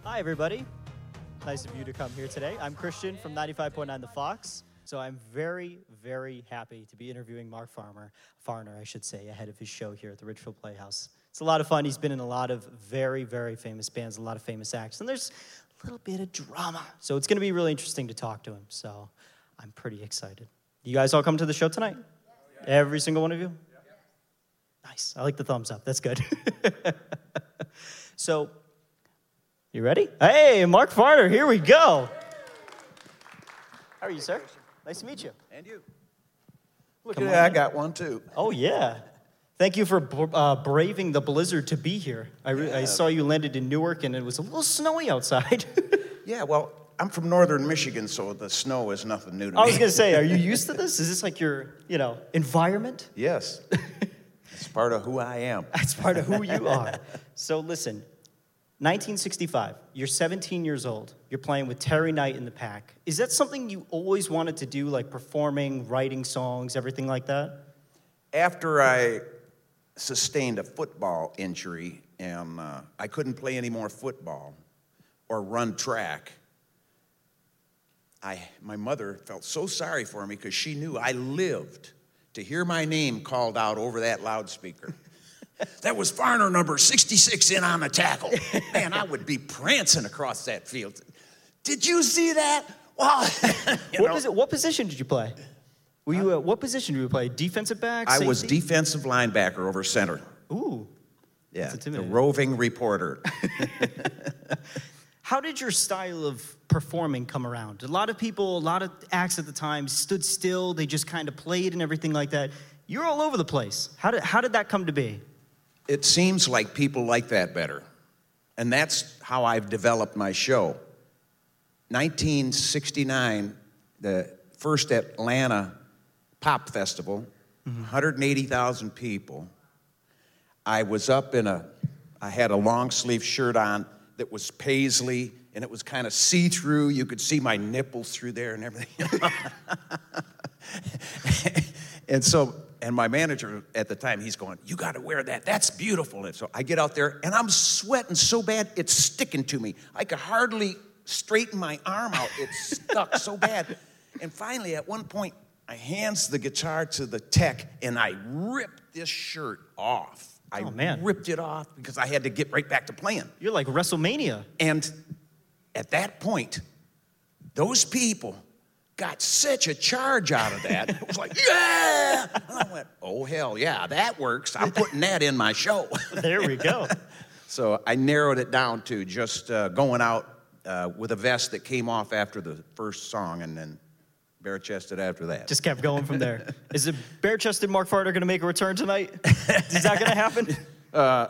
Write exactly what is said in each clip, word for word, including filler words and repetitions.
Hi, everybody. Nice of you to come here today. I'm Christian from ninety-five point nine The Fox. So I'm very, very happy to be interviewing Mark Farmer, Farner, I should say, ahead of his show here at the Richfield Playhouse. It's a lot of fun. He's been in a lot of very, very famous bands, a lot of famous acts, and there's a little bit of drama. So it's going to be really interesting to talk to him. So I'm pretty excited. You guys all come to the show tonight? Yeah. Every single one of you? Yeah. Nice. I like the thumbs up. That's good. So, you ready? Hey, Mark Farner, here we go. How are you, sir? Nice to meet you. And you. Look at that, I got one too. Oh, yeah. Thank you for uh, braving the blizzard to be here. I, re- yeah. I saw you landed in Newark, and it was a little snowy outside. Yeah, well, I'm from northern Michigan, so the snow is nothing new to I me. was going to say, are you used to this? Is this like your, you know, environment? Yes. It's part of who I am. That's part of who you are. So listen, nineteen sixty-five, you're seventeen years old. You're playing with Terry Knight in the Pack. Is that something you always wanted to do, like performing, writing songs, everything like that? After I sustained a football injury and uh, I couldn't play any more football or run track, I, my mother felt so sorry for me because she knew I lived to hear my name called out over that loudspeaker. That was Farner number sixty-six in on the tackle. Man, I would be prancing across that field. Did you see that? Wow. what, posi- what position did you play? Were you? Uh, what position did you play? Defensive back? I safety? was defensive linebacker over center. Ooh. Yeah, the roving reporter. How did your style of performing come around? A lot of people, a lot of acts at the time stood still. They just kind of played and everything like that. You're all over the place. How did, how did that come to be? It seems like people like that better. And that's how I've developed my show. nineteen sixty-nine, the first Atlanta Pop Festival, mm-hmm. one hundred eighty thousand people. I was up in a, I had a long sleeve shirt on that was paisley, and it was kind of see-through. You could see my nipples through there and everything. And so, and my manager at the time, he's going, you got to wear that. That's beautiful. And so I get out there, and I'm sweating so bad, it's sticking to me. I could hardly straighten my arm out. It's stuck so bad. And finally, at one point, I hands the guitar to the tech, and I ripped this shirt off. I oh, man. ripped it off because I had to get right back to playing. You're like WrestleMania. And at that point, those people got such a charge out of that. It was like, yeah! And I went, oh, hell yeah, that works. I'm putting that in my show. There we go. So I narrowed it down to just uh, going out uh, with a vest that came off after the first song and then bare-chested after that. Just kept going from there. Is it bare-chested Mark Farner going to make a return tonight? Is that going to happen? Uh.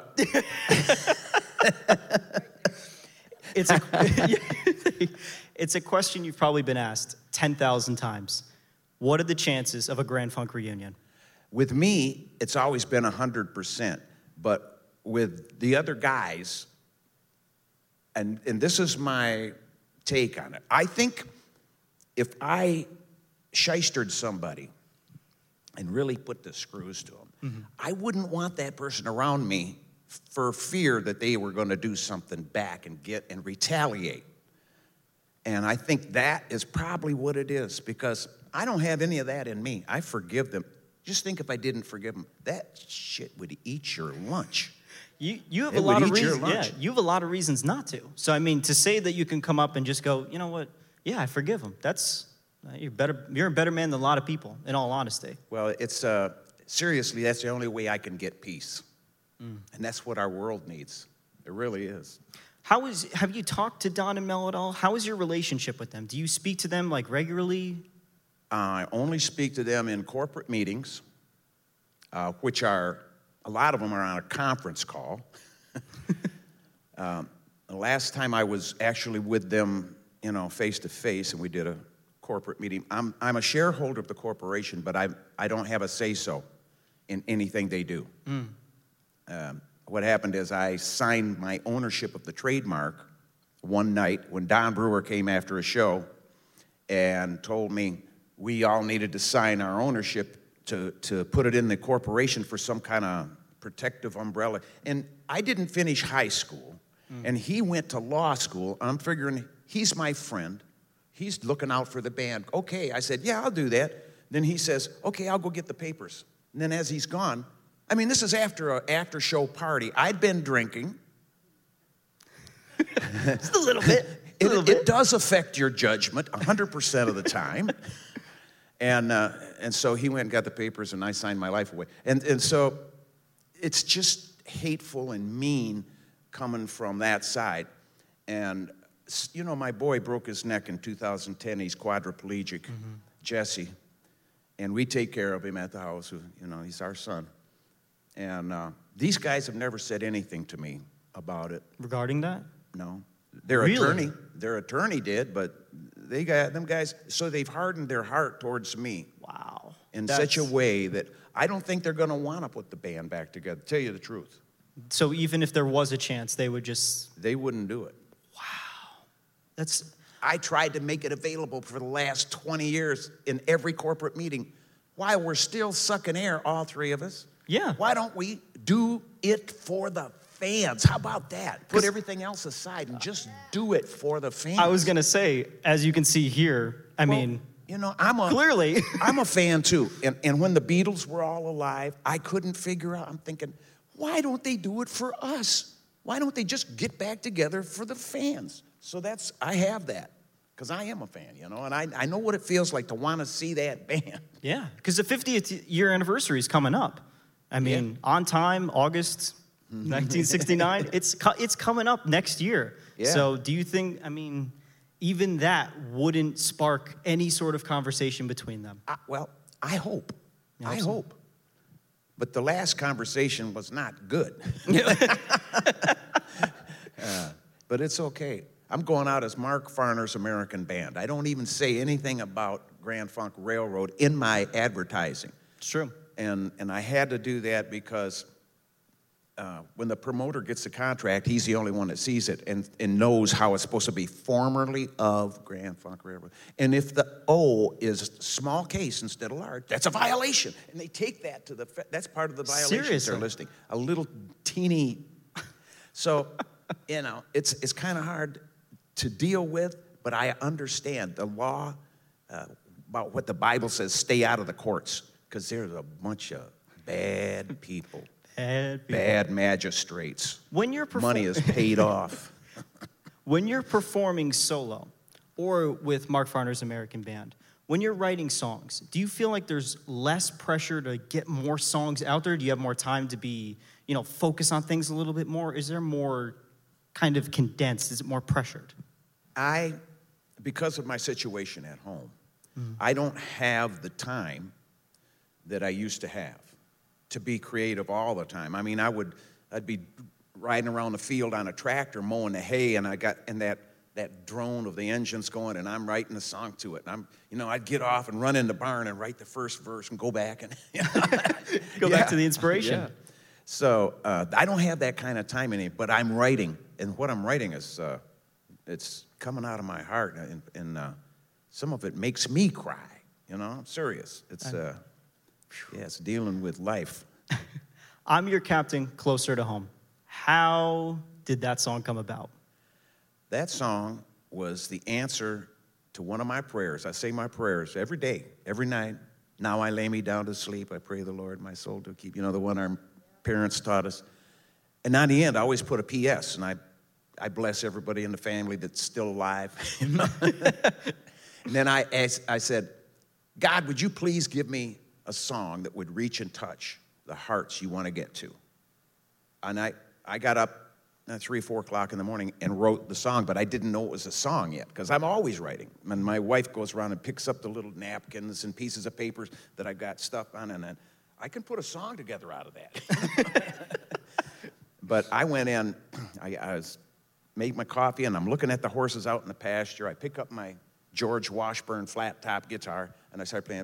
It's a, it's a question you've probably been asked ten thousand times. What are the chances of a Grand Funk reunion? With me, it's always been one hundred percent. But with the other guys, and, and this is my take on it, I think if I shystered somebody and really put the screws to them, mm-hmm. I wouldn't want that person around me for fear that they were going to do something back and get and retaliate. And I think that is probably what it is, because I don't have any of that in me. I forgive them. Just think if I didn't forgive them, that shit would eat your lunch. You you have it a lot of reasons. Yeah, you have a lot of reasons not to. So I mean, to say that you can come up and just go, you know what? Yeah, I forgive them. That's you're better. You're a better man than a lot of people, in all honesty. Well, it's uh, seriously, that's the only way I can get peace, mm. and that's what our world needs. It really is. How is? Have you talked to Don and Mel at all? How is your relationship with them? Do you speak to them like regularly? I only speak to them in corporate meetings, uh, which are a lot of them are on a conference call. um, the last time I was actually with them, you know, face to face, and we did a corporate meeting. I'm I'm a shareholder of the corporation, but I I don't have a say so in anything they do. Mm. Um, what happened is I signed my ownership of the trademark one night when Don Brewer came after a show and told me we all needed to sign our ownership to to put it in the corporation for some kind of protective umbrella. And I didn't finish high school, Mm. And he went to law school. I'm figuring he's my friend. He's looking out for the band. Okay, I said, yeah, I'll do that. Then he says, okay, I'll go get the papers. And then as he's gone, I mean, this is after an after-show party. I'd been drinking. Just a little bit. A it, little it, bit. It does affect your judgment one hundred percent of the time. and uh, and so he went and got the papers, and I signed my life away. And and so it's just hateful and mean coming from that side. And, you know, my boy broke his neck in two thousand ten. He's quadriplegic, mm-hmm. Jesse. And we take care of him at the house. You know, he's our son. And uh, these guys have never said anything to me about it. Regarding that? No. Their really? attorney, their attorney did, but they got them guys, so they've hardened their heart towards me. Wow. In That's... such a way that I don't think they're going to want to put the band back together, to tell you the truth. So even if there was a chance, they would just... They wouldn't do it. Wow. That's... I tried to make it available for the last twenty years in every corporate meeting. Why we're still sucking air, all three of us. Yeah. Why don't we do it for the fans? How about that? Put everything else aside and just do it for the fans. I was going to say, as you can see here, I well, mean... You know, I'm a... Clearly. I'm a fan, too. And, and when the Beatles were all alive, I couldn't figure out, I'm thinking, why don't they do it for us? Why don't they just get back together for the fans? So that's, I have that, because I am a fan, you know, and I, I know what it feels like to want to see that band. Yeah, because the fiftieth year anniversary is coming up. I mean, yeah. On time, August nineteen sixty-nine, it's it's coming up next year. Yeah. So do you think, I mean, even that wouldn't spark any sort of conversation between them? I, well, I hope. You I hope. So? hope. But the last conversation was not good. uh, but it's okay. I'm going out as Mark Farner's American Band. I don't even say anything about Grand Funk Railroad in my advertising. It's true. And, and I had to do that because uh, when the promoter gets the contract, he's the only one that sees it and, and knows how it's supposed to be, formerly of Grand Funk Railroad. And if the O is small case instead of large, that's a violation. And they take that to the, that's part of the violations Seriously? they're listing. A little teeny. So, you know, it's, it's kind of hard to deal with, but I understand the law uh, about what the Bible says, stay out of the courts, because there's a bunch of bad people. Bad people. Bad magistrates. When you're perform- Money is paid off. When you're performing solo or with Mark Farner's American Band, when you're writing songs, do you feel like there's less pressure to get more songs out there? Do you have more time to be, you know, focus on things a little bit more? Is there more kind of condensed? Is it more pressured? I, because of my situation at home, mm. I don't have the time that I used to have to be creative all the time. I mean, I would, I'd be riding around the field on a tractor mowing the hay, and I got and that that drone of the engines going, and I'm writing a song to it. And I'm, you know, I'd get off and run in the barn and write the first verse and go back and go yeah. back to the inspiration. Yeah. So uh, I don't have that kind of time in it, but I'm writing, and what I'm writing is uh, it's coming out of my heart, and, and uh, some of it makes me cry. You know, I'm serious. It's uh, yeah, it's dealing with life. I'm Your Captain, Closer to Home. How did that song come about? That song was the answer to one of my prayers. I say my prayers every day, every night. Now I lay me down to sleep. I pray the Lord my soul to keep. You know, the one our parents taught us. And on the end, I always put a P S, and I, I bless everybody in the family that's still alive. And then I, asked, I said, God, would you please give me a song that would reach and touch the hearts you want to get to? And I, I got up at three, four o'clock in the morning and wrote the song, but I didn't know it was a song yet, because I'm always writing. And my wife goes around and picks up the little napkins and pieces of papers that I've got stuff on, and then I can put a song together out of that. But I went in, I, I was, made my coffee, and I'm looking at the horses out in the pasture. I pick up my George Washburn flat-top guitar, and I start playing,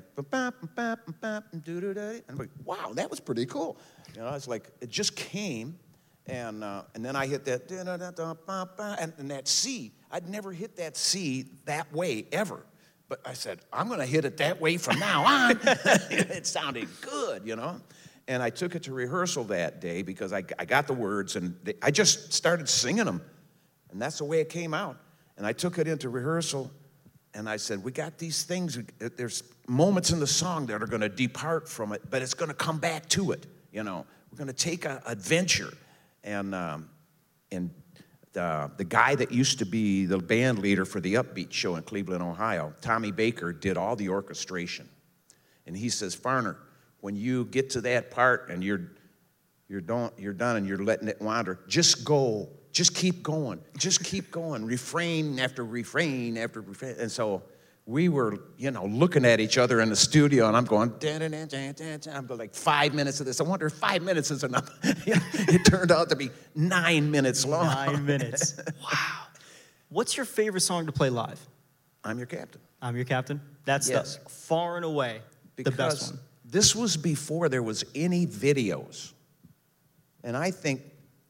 and I'm like, wow, that was pretty cool. You know, it's like, it just came, and uh, and then I hit that, and, and that C. I'd never hit that C that way, ever. But I said, I'm going to hit it that way from now on. It sounded good, you know. And I took it to rehearsal that day because I, I got the words, and they, I just started singing them. And that's the way it came out. And I took it into rehearsal, and I said, we got these things, there's moments in the song that are going to depart from it, but it's going to come back to it, you know. We're going to take an adventure. And, um, and the, the guy that used to be the band leader for the Upbeat show in Cleveland, Ohio, Tommy Baker, did all the orchestration. And he says, Farner, when you get to that part and you're, you're, don't, you're done and you're letting it wander, just go. Just keep going. Just keep going. Refrain after refrain after refrain. And so we were, you know, looking at each other in the studio, and I'm going, da, da, da, da, da, da. I'm like, five minutes of this. I wonder if five minutes is enough. It turned out to be nine minutes long. Nine minutes. Wow. What's your favorite song to play live? I'm Your Captain. I'm Your Captain? That's yes. the far and away because the best one. This was before there was any videos. And I think...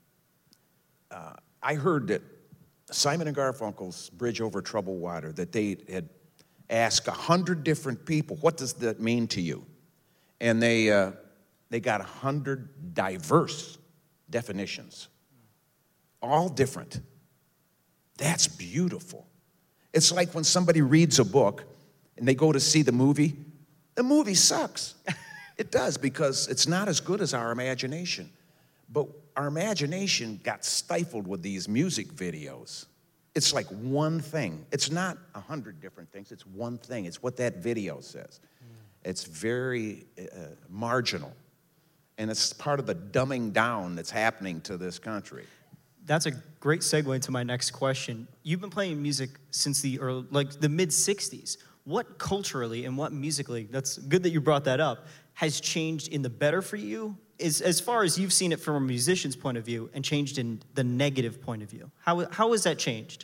Uh, I heard that Simon and Garfunkel's Bridge Over Troubled Water, that they had asked a hundred different people, what does that mean to you? And they, uh, they got a hundred diverse definitions, all different. That's beautiful. It's like when somebody reads a book and they go to see the movie, the movie sucks. It does, because it's not as good as our imagination. But our imagination got stifled with these music videos. It's like one thing. It's not a hundred different things. It's one thing. It's what that video says. Mm. It's very uh, marginal. And it's part of the dumbing down that's happening to this country. That's a great segue into my next question. You've been playing music since the early, like the mid sixties. What culturally and what musically, that's good that you brought that up, has changed in the better for you, is as far as you've seen it from a musician's point of view, and changed in the negative point of view? How, how has that changed?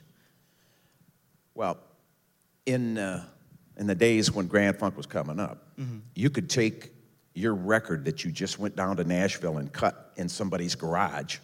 Well, in, uh, in the days when Grand Funk was coming up, mm-hmm. you could take your record that you just went down to Nashville and cut in somebody's garage,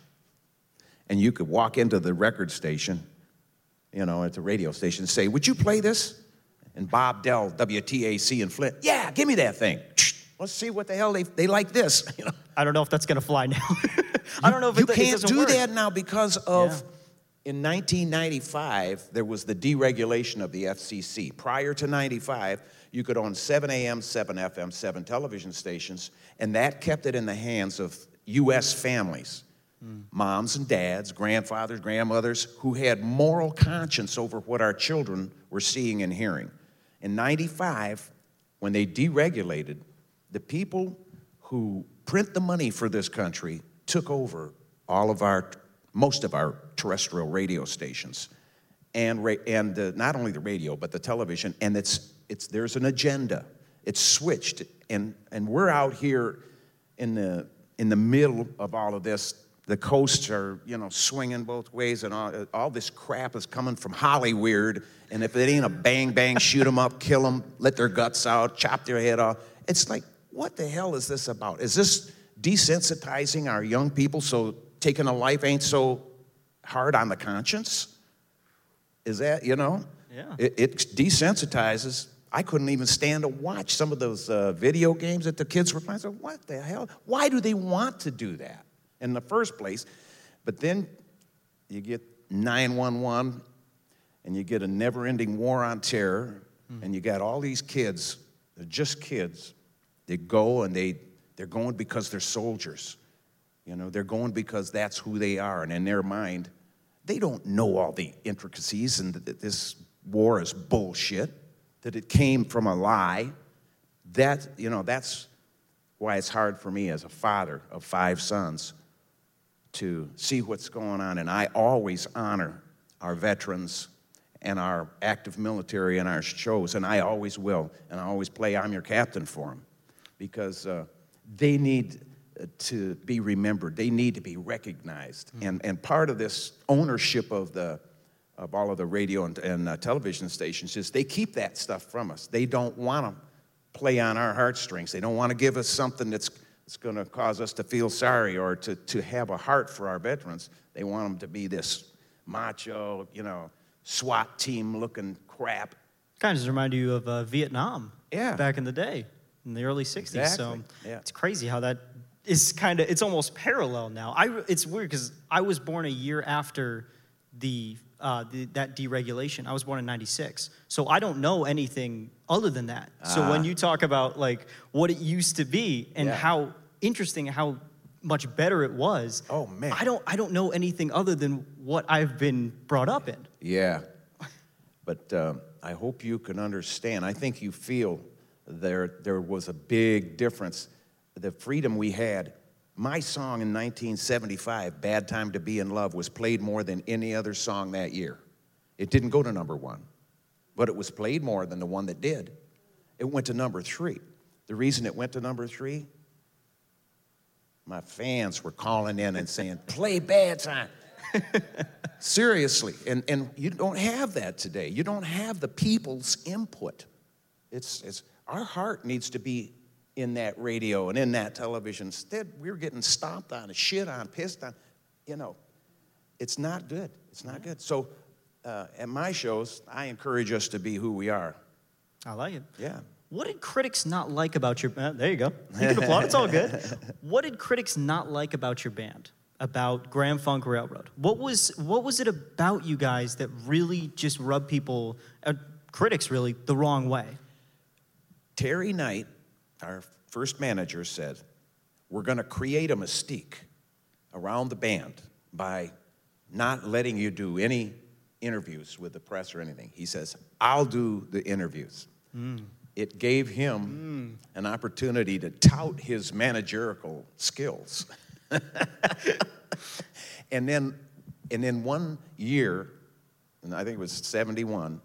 and you could walk into the record station, you know, at the radio station, and say, would you play this? And Bob Dell, W T A C in Flint, yeah, give me that thing. Let's see what the hell they, they like this. You know? I don't know if that's going to fly now. I don't know if you it, can't it doesn't do work. that now because of, yeah. in nineteen ninety-five, there was the deregulation of the F C C. Prior to ninety-five, you could own seven A M, seven F M, seven television stations, and that kept it in the hands of U S families, mm. moms and dads, grandfathers, grandmothers, who had moral conscience over what our children were seeing and hearing. In ninety-five, when they deregulated, the people who print the money for this country took over all of our, most of our terrestrial radio stations, and and uh, not only the radio but the television. And it's it's there's an agenda. It's switched, and and we're out here in the in the middle of all of this. The coasts are, you know, swinging both ways, and all, all this crap is coming from Hollywood. And if it ain't a bang, bang, shoot them up, kill them, let their guts out, chop their head off, it's like, what the hell is this about? Is this desensitizing our young people so taking a life ain't so hard on the conscience? Is that, you know? Yeah. It, it desensitizes. I couldn't even stand to watch some of those uh, video games that the kids were playing. I said, what the hell? Why do they want to do that in the first place? But then you get nine one one, and you get a never-ending war on terror, mm. and you got all these kids, they're just kids, they go and they, they're going because they're soldiers. You know, they're going because that's who they are, and in their mind, they don't know all the intricacies, and that this war is bullshit, that it came from a lie. That, you know, that's why it's hard for me as a father of five sons to see what's going on. And I always honor our veterans and our active military and our shows, and I always will. And I always play I'm Your Captain for them, because uh, they need to be remembered. They need to be recognized. Mm-hmm. And, and part of this ownership of the of all of the radio and, and uh, television stations is they keep that stuff from us. They don't want to play on our heartstrings. They don't want to give us something that's, that's going to cause us to feel sorry or to, to have a heart for our veterans. They want them to be this macho, you know, SWAT team-looking crap. Kind of just remind you of uh, Vietnam yeah. back in the day, in the early sixties. Exactly. So yeah. It's crazy how that is kind of, it's almost parallel now. I, it's weird because I was born a year after the uh, the, that deregulation. I was born in ninety-six. So I don't know anything other than that. Uh, so when you talk about like what it used to be and yeah. how interesting, how much better it was. Oh, man. I don't, I don't know anything other than what I've been brought up in. Yeah. But uh, I hope you can understand. I think you feel there, there was a big difference. The freedom we had. My song in nineteen seventy-five, Bad Time to Be in Love, was played more than any other song that year. It didn't go to number one, but it was played more than the one that did. It went to number three. The reason it went to number three, my fans were calling in and saying, play Bad Time. Seriously, and, and you don't have that today. You don't have the people's input. It's, it's, our heart needs to be in that radio and in that television. Instead, we're getting stomped on, shit on, pissed on. You know, it's not good. It's not good. So uh, at my shows, I encourage us to be who we are. I like it. Yeah. What did critics not like about your band? Uh, there you go. You can applaud. It's all good. What did critics not like about your band, about Grand Funk Railroad? What was what was it about you guys that really just rubbed people, uh, critics really, the wrong way? Terry Knight, our first manager, said, we're going to create a mystique around the band by not letting you do any interviews with the press or anything. He says, I'll do the interviews. Mm. It gave him mm. an opportunity to tout his managerial skills. and then, and then one year, and I think it was seventy-one,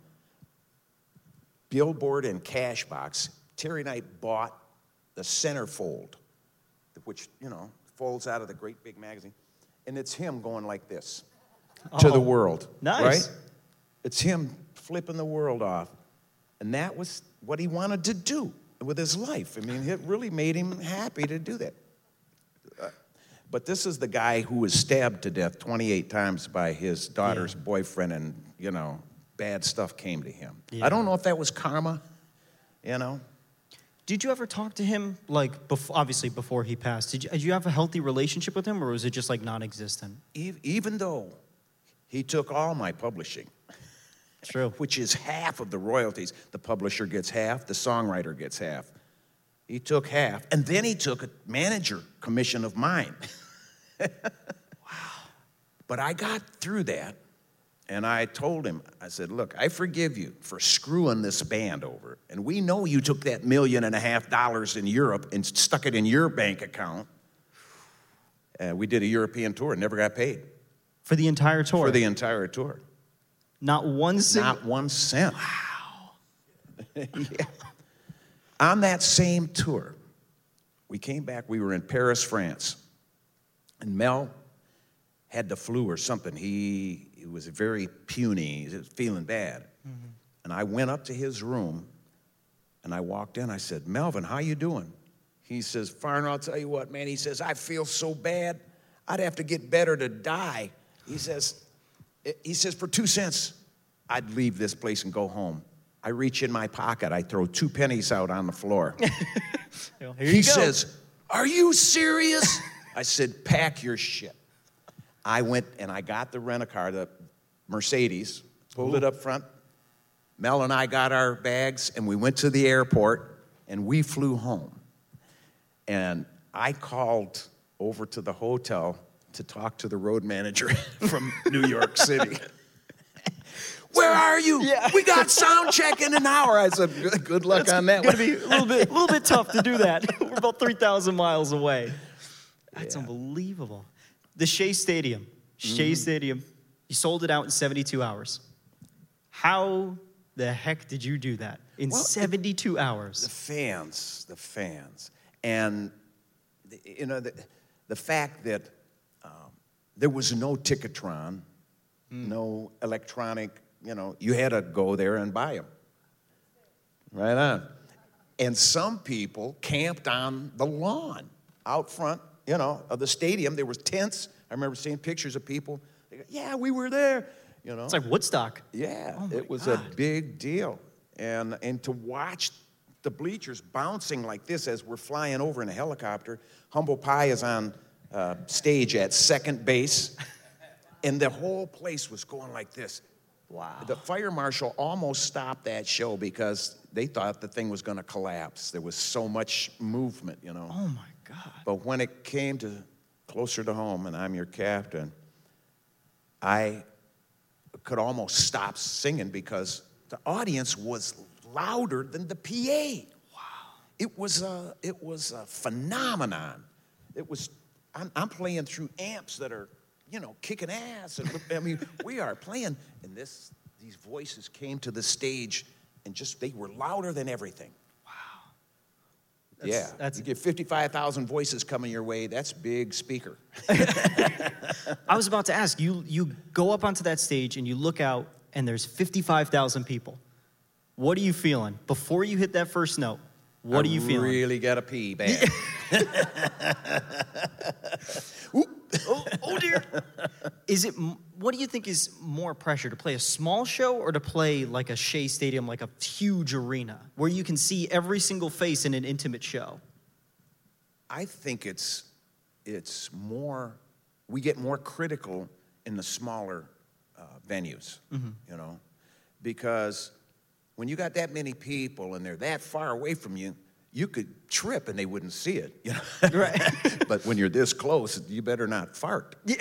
Billboard and Cashbox, Terry Knight bought the centerfold, which, you know, folds out of the great big magazine. And it's him going like this oh, to the world. Nice. Right? It's him flipping the world off. And that was what he wanted to do with his life. I mean, it really made him happy to do that. Uh, but this is the guy who was stabbed to death twenty-eight times by his daughter's yeah. boyfriend, and, you know, bad stuff came to him. Yeah. I don't know if that was karma, you know. Did you ever talk to him, like, before, obviously before he passed? Did you, did you have a healthy relationship with him, or was it just, like, non-existent? Even though he took all my publishing, True. which is half of the royalties. The publisher gets half, the songwriter gets half. He took half, and then he took a manager commission of mine. Wow. But I got through that, and I told him, I said, look, I forgive you for screwing this band over. And we know you took that million and a half dollars in Europe and stuck it in your bank account. Uh, we did a European tour and never got paid. For the entire tour? For the entire tour. Not one cent? Not one cent. Wow. Yeah. On that same tour, we came back, we were in Paris, France. And Mel had the flu or something. He, he was very puny. He was feeling bad. Mm-hmm. And I went up to his room, and I walked in. I said, Melvin, how you doing? He says, Farner, I'll tell you what, man. He says, I feel so bad. I'd have to get better to die. He says, he says, for two cents, I'd leave this place and go home. I reach in my pocket. I throw two pennies out on the floor. Well, he says, are you serious? I said, pack your shit. I went and I got the rent-a-car, the Mercedes, pulled Ooh. it up front. Mel and I got our bags, and we went to the airport, and we flew home. And I called over to the hotel to talk to the road manager from New York City. Where are you? Yeah. We got sound check in an hour. I said, good, good luck That's on that one. It's going to be a little bit, a little bit tough to do that. We're about three thousand miles away. That's yeah. unbelievable. The Shea Stadium. Shea mm-hmm. Stadium. You sold it out in seventy-two hours. How the heck did you do that in well, seventy-two it, hours? The fans, the fans. And, you know, the, the fact that um, there was no Ticketron, mm. no electronic, you know, you had to go there and buy them. Right on. And some people camped on the lawn out front, you know, of the stadium. There was tents. I remember seeing pictures of people. They go, yeah, we were there. You know, it's like Woodstock. Yeah, oh it was God. a big deal, and and to watch the bleachers bouncing like this as we're flying over in a helicopter. Humble Pie is on uh, stage at second base, And the whole place was going like this. Wow. The fire marshal almost stopped that show because they thought the thing was going to collapse. There was so much movement, you know. Oh, my God. But when it came to closer to home, and I'm your captain, I could almost stop singing because the audience was louder than the P A. Wow. It was a, it was a phenomenon. It was, I'm, I'm playing through amps that are, you know, kicking ass. And, I mean, we are playing, and this, these voices came to the stage, and just, they were louder than everything. Wow. That's, yeah, that's, you get fifty-five thousand voices coming your way, that's big speaker. I was about to ask, you, you go up onto that stage, and you look out, and there's fifty-five thousand people. What are you feeling? Before you hit that first note, what I are you feeling? I really got to pee bad. oh, oh, dear. Is it, what do you think is more pressure, to play a small show or to play like a Shea Stadium, like a huge arena, where you can see every single face in an intimate show? I think it's, it's more, we get more critical in the smaller uh, venues, mm-hmm. you know, because when you got that many people and they're that far away from you, you could trip and they wouldn't see it, you know. Right. But when you're this close, you better not fart. You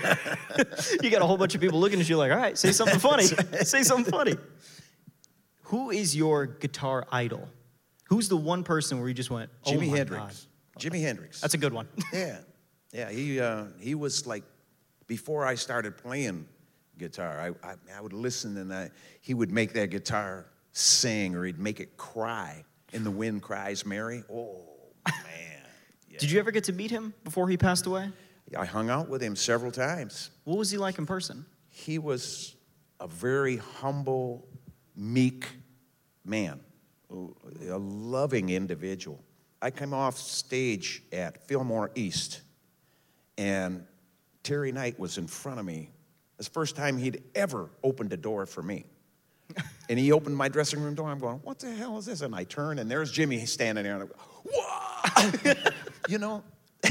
got a whole bunch of people looking at you like, all right, say something funny. Say something funny. Who is your guitar idol? Who's the one person where you just went, oh Jimi my Hendrix. God. Jimi Hendrix. That's a good one. Yeah. Yeah, he, uh, he was like, before I started playing guitar, I, I, I would listen and I, he would make that guitar sing, or he'd make it cry. In the Wind Cries Mary. Oh, man. Yeah. Did you ever get to meet him before he passed away? I hung out with him several times. What was he like in person? He was a very humble, meek man, a loving individual. I came off stage at Fillmore East, and Terry Knight was in front of me. It's the first time he'd ever opened a door for me. And he opened my dressing room door. I'm going, what the hell is this? And I turn, and there's Jimmy standing there. And I go, whoa! You know,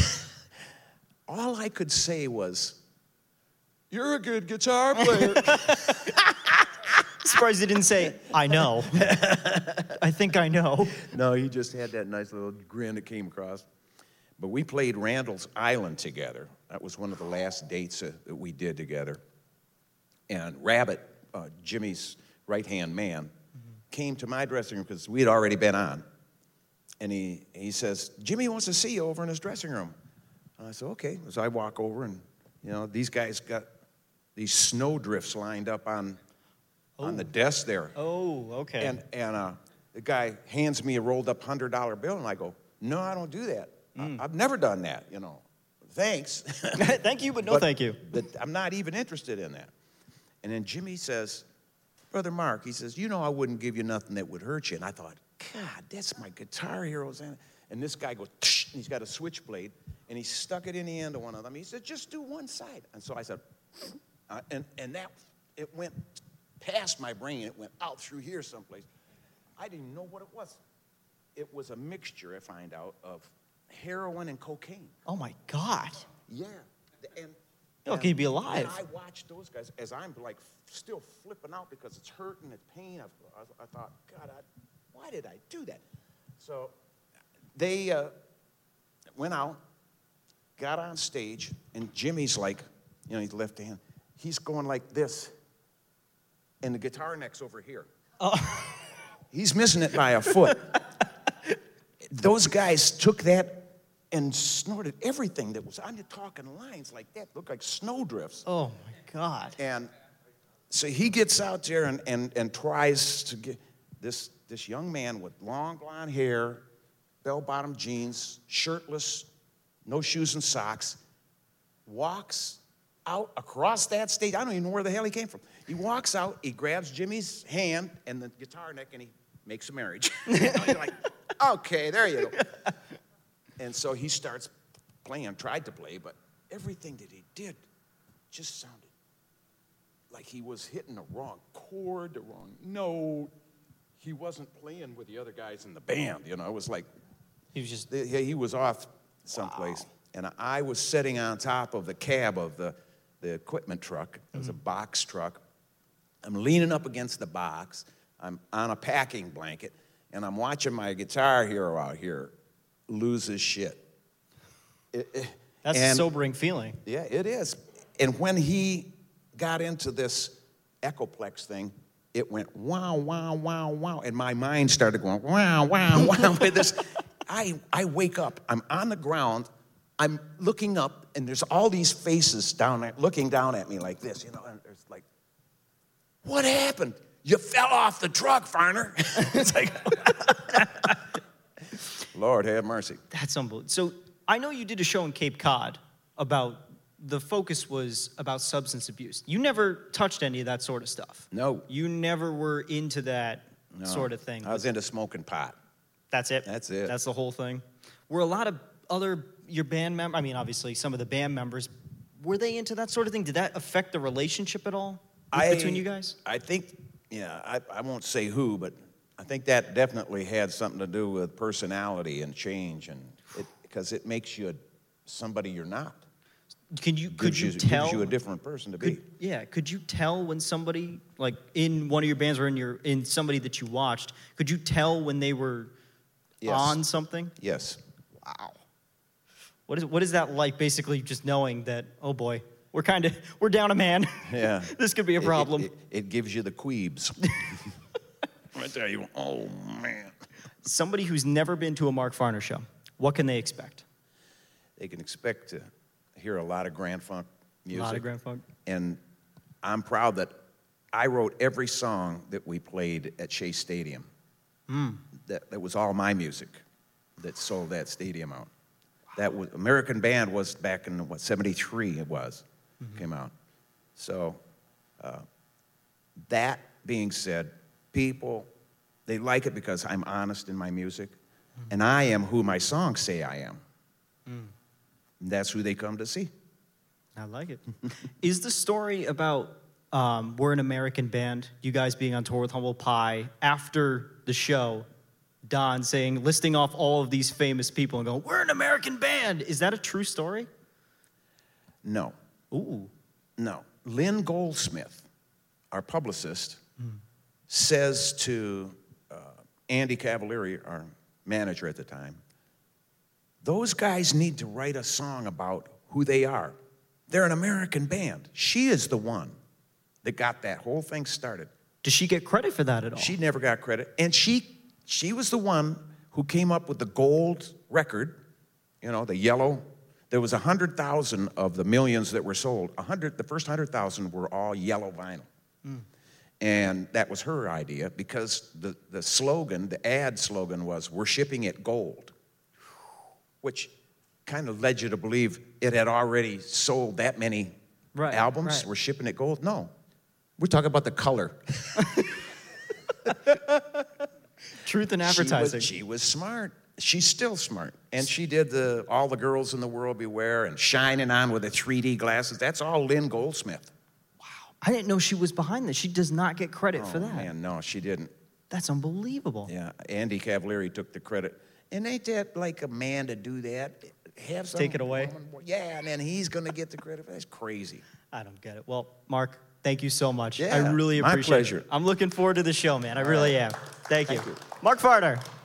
all I could say was, you're a good guitar player. Surprised he didn't say, I know. I think I know. No, he just had that nice little grin that came across. But we played Randall's Island together. That was one of the last dates uh, that we did together. And Rabbit, uh, Jimmy's right-hand man, mm-hmm. came to my dressing room because we had already been on. And he, he says, Jimmy wants to see you over in his dressing room. And I said, okay. So I walk over, and, you know, these guys got these snow drifts lined up on, oh. on the desk there. Oh, okay. And, and uh, the guy hands me a rolled-up one hundred dollar bill, and I go, no, I don't do that. Mm. I, I've never done that, you know. Thanks. Thank you, but no but, thank you. But I'm not even interested in that. And then Jimmy says, Brother Mark, he says, you know I wouldn't give you nothing that would hurt you. And I thought, God, that's my Guitar Heroes. And this guy goes, tsh, and he's got a switchblade, and he stuck it in the end of one of them. He said, just do one side. And so I said, uh, and, and that, it went past my brain. It went out through here someplace. I didn't know what it was. It was a mixture, I find out, of heroin and cocaine. Oh, my God. Yeah. And, Oh, can you be alive? And I watched those guys as I'm like still flipping out because it's hurting, it's pain. I, I thought, God, I, why did I do that? So they uh, went out, got on stage, and Jimmy's like, you know, he's left hand. He's going like this, and the guitar neck's over here. Oh. He's missing it by a foot. Those guys took that and snorted everything that was, I'm talking lines like that, looked like snowdrifts. Oh, my God. And so he gets out there and, and, and tries to get, this, this young man with long blonde hair, bell-bottom jeans, shirtless, no shoes and socks, walks out across that stage. I don't even know where the hell he came from. He walks out, he grabs Jimmy's hand and the guitar neck, and he makes a marriage. You know, you're like, okay, there you go. And so he starts playing, tried to play, but everything that he did just sounded like he was hitting the wrong chord, the wrong note. He wasn't playing with the other guys in the band, you know. It was like he was just he, he was off someplace. Wow. And I was sitting on top of the cab of the the equipment truck. It was mm-hmm. a box truck. I'm leaning up against the box. I'm on a packing blanket, and I'm watching my guitar hero out here lose his shit. It, it, That's and, a sobering feeling. Yeah, it is. And when he got into this Echoplex thing, it went wow, wow, wow, wow, and my mind started going wow, wow, wow. With this, I I wake up. I'm on the ground. I'm looking up, and there's all these faces down there, looking down at me like this, you know. And there's like, what happened? You fell off the truck, Farner. It's like, Lord have mercy. That's unbelievable. So I know you did a show in Cape Cod about, the focus was about substance abuse. You never touched any of that sort of stuff. No. You never were into that no. sort of thing. I was into smoking pot. That's it? That's it. That's the whole thing? Were a lot of other, your band members, I mean, obviously some of the band members, were they into that sort of thing? Did that affect the relationship at all I, between you guys? I think, yeah, I, I won't say who, but I think that definitely had something to do with personality and change, and it, because it makes you somebody you're not. Can you, could you, you tell? Gives you a different person to could, be. Yeah, could you tell when somebody, like in one of your bands or in your in somebody that you watched, could you tell when they were yes. on something? Yes. Wow. What is what is that like? Basically, just knowing that, oh boy, we're kind of we're down a man. Yeah. This could be a problem. It, it, it gives you the queebs. I tell you, oh man. Somebody who's never been to a Mark Farner show, what can they expect? They can expect to hear a lot of Grand Funk music. A lot of Grand Funk. And I'm proud that I wrote every song that we played at Shea Stadium. Mm. That, that was all my music that sold that stadium out. That was American Band was back in, what, seventy-three it was, mm-hmm. came out. So uh, that being said, people, they like it because I'm honest in my music, mm-hmm. and I am who my songs say I am. Mm. That's who they come to see. I like it. Is the story about um, we're an American band, you guys being on tour with Humble Pie, after the show, Don saying, listing off all of these famous people and going, we're an American band. Is that a true story? No. Ooh. No. Lynn Goldsmith, our publicist, mm. says to uh, Andy Cavalieri, our manager at the time, those guys need to write a song about who they are. They're an American band. She is the one that got that whole thing started. Does she get credit for that at all? She never got credit. And she she was the one who came up with the gold record, you know, the yellow. There was one hundred thousand of the millions that were sold. one hundred, the first one hundred thousand were all yellow vinyl. Mm. And that was her idea because the, the slogan, the ad slogan was, we're shipping it gold, which kind of led you to believe it had already sold that many right, albums. Right. We're shipping it gold. No, we're talking about the color. Truth in advertising. She was, she was smart. She's still smart. And she did the All the Girls in the World Beware and Shining On with the three D glasses. That's all Lynn Goldsmith. Wow. I didn't know she was behind this. She does not get credit oh, for that. Man, no, she didn't. That's unbelievable. Yeah, Andy Cavalieri took the credit. And ain't that like a man to do that? Have some Take it away? Woman, yeah, and then he's going to get the credit. That's crazy. I don't get it. Well, Mark, thank you so much. Yeah, I really appreciate my pleasure. it. I'm looking forward to the show, man. I really am. Thank you. Thank you. Mark Farner.